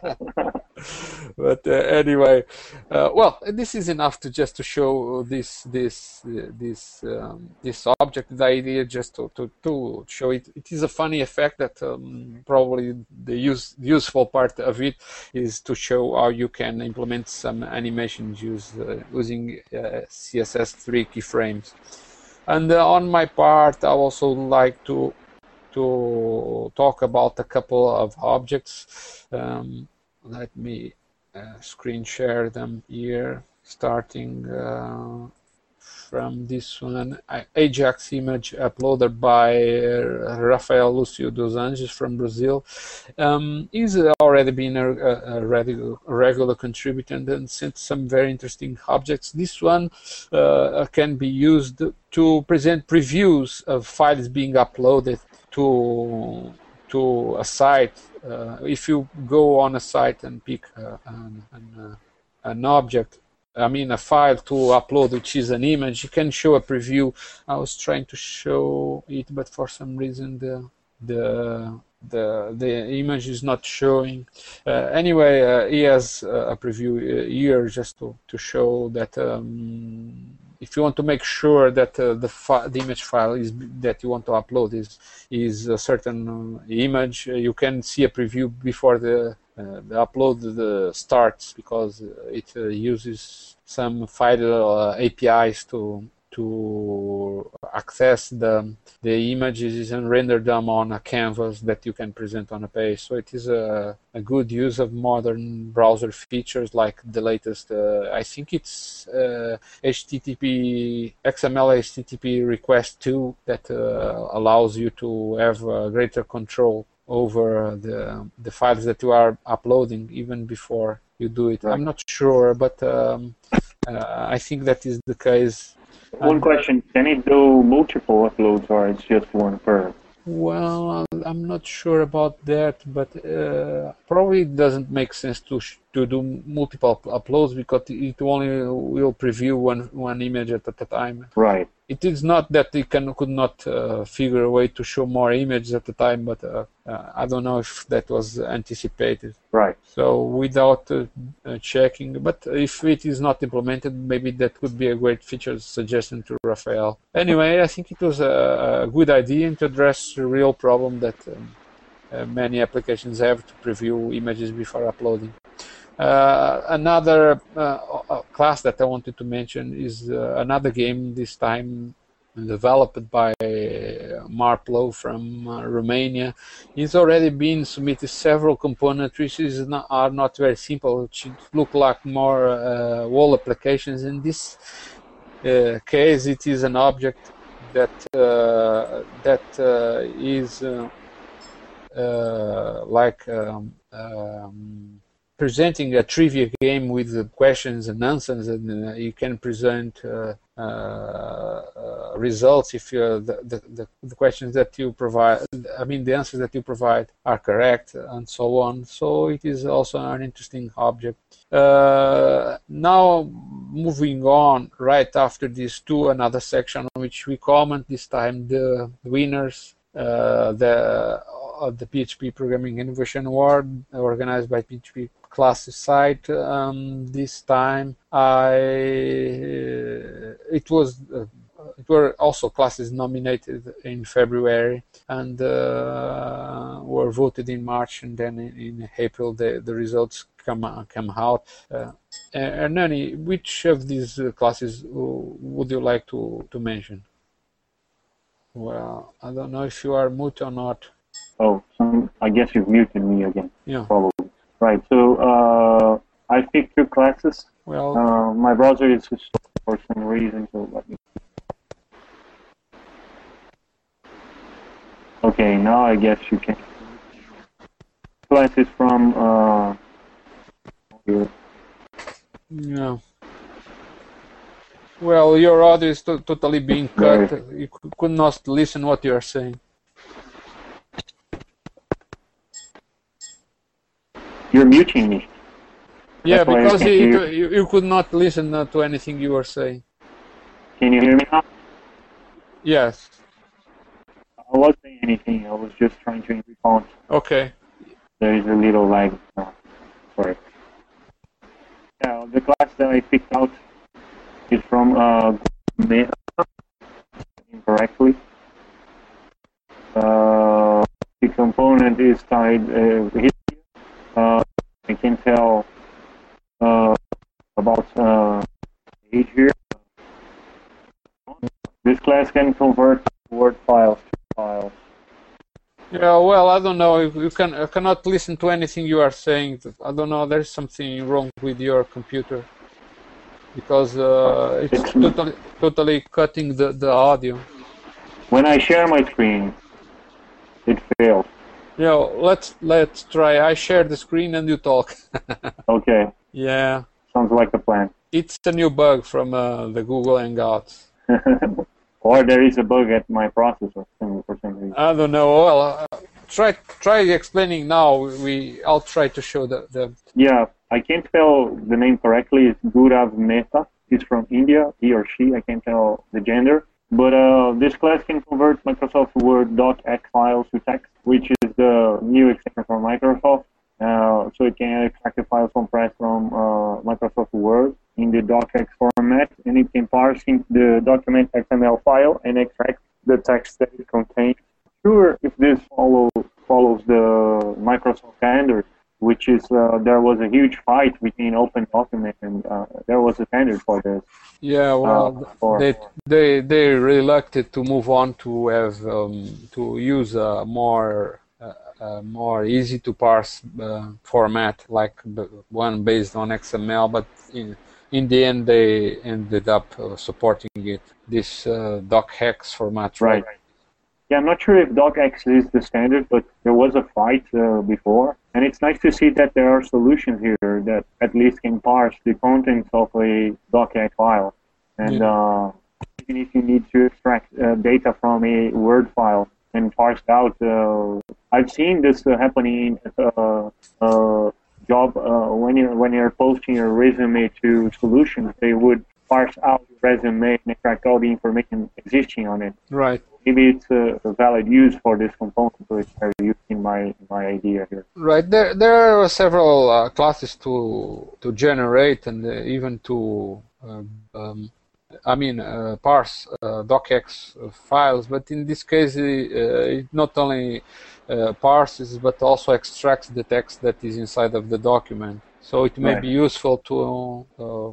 But uh, anyway, uh, well, this is enough to just to show this this uh, this um, this object. The idea just to, to to show it. It is a funny effect that um, probably the use useful part of it is to show how you can implement some animations use, uh, using uh, C S S three keyframes. And uh, on my part, I also like to to talk about a couple of objects. Um, let me uh, screen share them here, starting uh, from this one, Ajax image uploaded by uh, Rafael Lucio dos Anjos from Brazil. Um, he's already been a, a, regular, a regular contributor and sent some very interesting objects. This one uh, can be used to present previews of files being uploaded to to a site. Uh, if you go on a site and pick uh, an, an, uh, an object, I mean a file to upload, which is an image, you can show a preview. I was trying to show it, but for some reason the the the the image is not showing. Uh, anyway, uh, he has a preview here just to to show that. Um, If you want to make sure that uh, the, the image file is that you want to upload is is a certain uh, image, uh, you can see a preview before the, uh, the upload the starts, because it uh, uses some file uh, A P Is to to access the the images and render them on a canvas that you can present on a page. So it is a, a good use of modern browser features like the latest, uh, I think it's uh, H T T P, X M L H T T P request two that uh, allows you to have uh, greater control over the, the files that you are uploading even before you do it. Right. I'm not sure, but um, uh, I think that is the case. One and, question, can it do multiple uploads or it's just one per? Well, I'm not sure about that, but uh, probably it doesn't make sense to sh to do multiple uploads, because it only will preview one one image at a time. Right. It is not that it can could not uh, figure a way to show more images at a time, but uh, uh, I don't know if that was anticipated. Right. So without uh, uh, checking, but if it is not implemented, maybe that could be a great feature suggestion to Rafael. Anyway, I think it was a, a good idea to address a real problem that um, uh, many applications have to preview images before uploading. Uh, another uh, class that I wanted to mention is uh, another game, this time developed by Marplo from uh, Romania. It's already been submitted several components which is not, are not very simple, which look like more uh, wall applications. In this uh, case, it is an object that uh, that uh, is uh, uh, like um, um, presenting a trivia game with the questions and answers, and uh, you can present uh, uh, uh, results if uh, the, the, the questions that you provide, I mean the answers that you provide are correct, and so on. So it is also an interesting object. Uh, now moving on right after this to another section on which we comment this time the winners, uh, the uh, the P H P Programming Innovation Award organized by P H P Classes site. Um, this time I uh, it was uh, it were also classes nominated in February and uh, were voted in March, and then in, in April the the results come come out. Uh, Hernani, which of these uh, classes would you like to to mention? Well, I don't know if you are mute or not. Oh, some, I guess you've muted me again. Yeah. Probably. Right. So uh, I picked two classes. Well, uh, my browser is for some reason. So let me. Okay. Now I guess you can. Classes from. Uh, here. Yeah. Well, your audio is to totally being cut. Right. You could not listen what you are saying. You're muting me. Yeah, That's because you, you, you could not listen uh, to anything you were saying. Can you hear me now? Yes. I wasn't saying anything. I was just trying to respond. Okay. There is a little lag. Oh, sorry. Yeah, the class that I picked out is from uh, Meta, incorrectly. Uh, the component is tied uh, here. Uh, I can tell uh, about uh, age here. This class can convert Word files to files. Yeah, well, I don't know. You can I cannot listen to anything you are saying. I don't know. There's something wrong with your computer because uh, it's, it's totally totally cutting the the audio. When I share my screen, it fails. Yeah, let's let's try. I share the screen and you talk. Okay. Yeah. Sounds like a plan. It's a new bug from uh, the Google Hangouts. Or there is a bug at my processor for some reason. I don't know. Well, uh, try try explaining now. We I'll try to show the, the. Yeah, I can't spell the name correctly. It's Gaurav Mehta. He's from India. He or she. I can't tell the gender. But uh, this class can convert Microsoft Word docx files to text, which is the new extension from Microsoft. Uh, so it can extract the files compressed from uh, Microsoft Word in the docx format, and it can parse the document X M L file and extract the text that it contains. Sure, if this follow, follows the Microsoft standard, which is uh, there was a huge fight between Open Document and uh, there was a standard for this. Yeah, well, uh, for, they they they reluctant to move on to have um, to use a more uh, uh, more easy to parse uh, format like the one based on X M L, but in in the end they ended up uh, supporting it this uh, docx format. Right. right. Yeah, I'm not sure if docx is the standard, but there was a fight uh, before, and it's nice to see that there are solutions here that at least can parse the contents of a docx file. And yeah. uh, even if you need to extract uh, data from a Word file and parse it out, uh, I've seen this uh, happening at a, a job uh, when you're when you're posting your resume to Solutions. They would parse out your resume and extract all the information existing on it. Right. Maybe it's a, a valid use for this component, so it's very using my my idea here. Right. There there are several uh, classes to to generate and uh, even to uh, um, I mean uh, parse uh, docx files, but in this case uh, it not only uh, parses but also extracts the text that is inside of the document. So it may right. be useful to. Uh,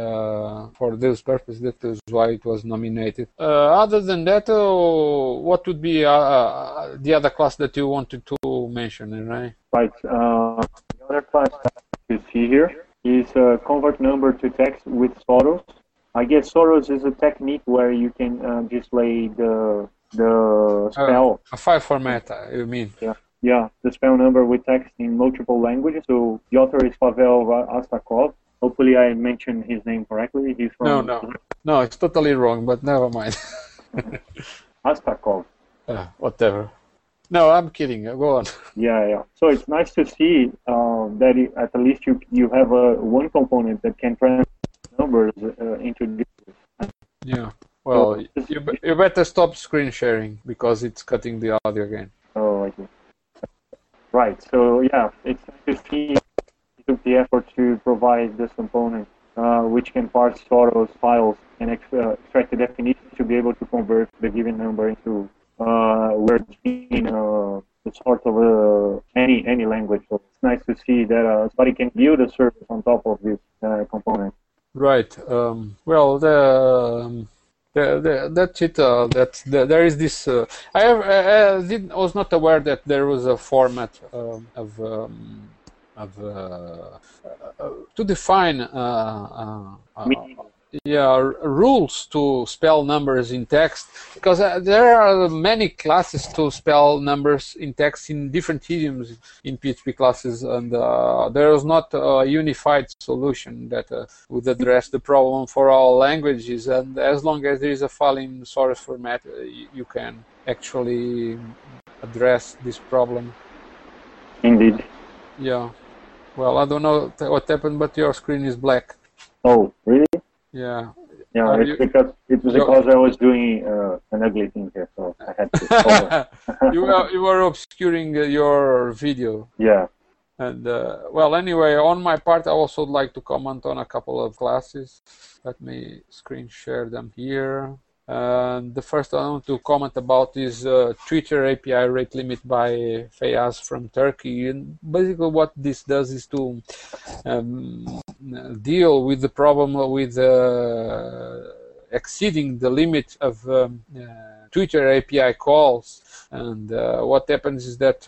Uh, for this purpose. That is why it was nominated. Uh, other than that, uh, what would be uh, uh, the other class that you wanted to mention, right? Right. Uh, the other class that you see here is uh, convert number to text with Soros. I guess Soros is a technique where you can uh, display the the spell. Uh, a file format, you mean? Yeah. Yeah, the spell number with text in multiple languages. So the author is Pavel Astakov. Hopefully I mentioned his name correctly. He's from... No, no. No, it's totally wrong, but never mind. Astakov. Uh, whatever. No, I'm kidding. Go on. Yeah, yeah. So it's nice to see uh, that it, at least you you have a one component that can translate numbers uh, into digits. Yeah. Well, so, you, you better stop screen sharing because it's cutting the audio again. Oh, I see. Right. So yeah, it's nice to see you took the effort to provide this component, uh, which can parse Soros files and ex uh, extract the definition to be able to convert the given number into uh, words in uh, the sort of uh, any any language. So it's nice to see that uh, somebody can build a service on top of this uh, component. Right. Um, well, the. Um, The, the, that's it. Uh, that's the, there is this. Uh, I, have, I, I did, was not aware that there was a format uh, of um, of uh, uh, to define uh, uh, uh, yeah rules to spell numbers in text, because uh, there are many classes to spell numbers in text in different idioms in P H P classes, and uh, there is not a unified solution that uh, would address the problem for all languages. And as long as there is a file in source format, uh, you, you can actually address this problem. Indeed. Yeah. Well, I don't know what happened, but your screen is black. Oh, really? Yeah. Yeah, Are it's you, because it was because I was doing uh, an ugly thing here, so I had to. you were you were obscuring uh, your video. Yeah. And uh, well, anyway, on my part, I also would like to comment on a couple of classes. Let me screen share them here. And the first I want to comment about is uh, Twitter A P I rate limit by Feyyaz from Turkey. And basically what this does is to um, deal with the problem with uh, exceeding the limit of um, uh, Twitter A P I calls. And uh, what happens is that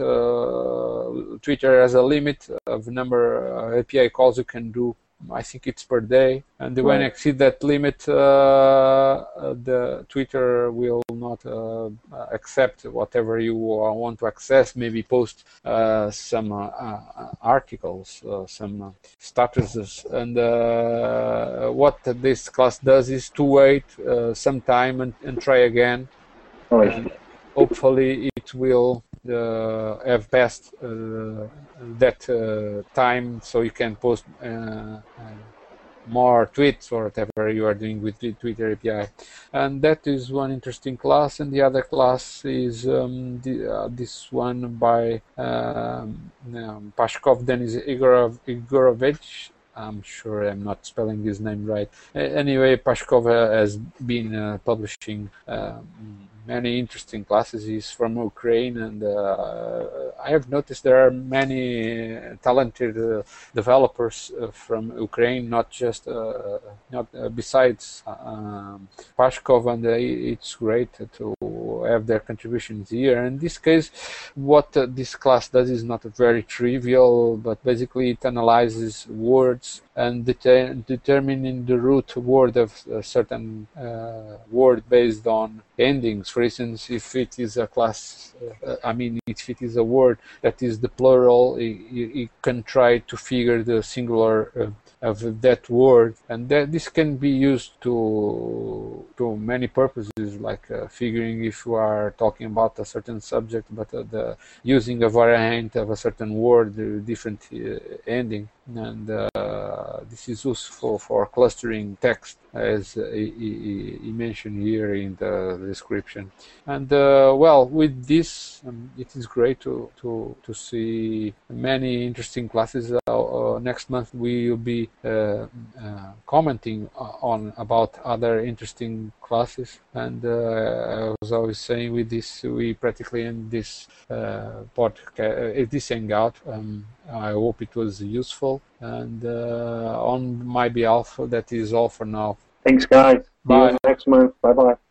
uh, Twitter has a limit of number of A P I calls you can do. I think it's per day, and right. When you exceed that limit, uh, the Twitter will not uh, accept whatever you want to access. Maybe post uh, some uh, uh, articles, uh, some uh, statuses, and uh, what this class does is to wait uh, some time and, and try again. Oh, and hopefully, it will uh, have passed uh, that uh, time, so you can post uh, uh, more tweets or whatever you are doing with the Twitter A P I. And that is one interesting class. And the other class is um, the, uh, this one by um, um, Pashkov Denis Igorov, Igorovich. I'm sure I'm not spelling his name right. Anyway, Pashkov has been uh, publishing um, many interesting classes. He's from Ukraine, and uh, I have noticed there are many talented uh, developers uh, from Ukraine, not just uh, not uh, besides um, Pashkov, and uh, it's great to have their contributions here. In this case, what uh, this class does is not very trivial, but basically it analyzes words and de determining the root word of a certain uh, word based on endings. For instance, if it is a class, uh, I mean, if it is a word that is the plural, it, it can try to figure the singular uh, of that word, and that this can be used to to many purposes, like uh, figuring if you are talking about a certain subject, but uh, the using a variant of a certain word, uh, different uh, ending, and uh, this is useful for clustering text, as uh, he, he, he mentioned here in the description. And uh, well, with this, um, it is great to to to see many interesting classes. Uh, uh, next month we will be uh, uh, commenting on about other interesting classes. And uh, I was always saying, with this, we practically end this uh, podcast, uh, this hangout. Um, I hope it was useful. And uh, on my behalf, that is all for now. Thanks, guys. Bye. See you next month. Bye bye.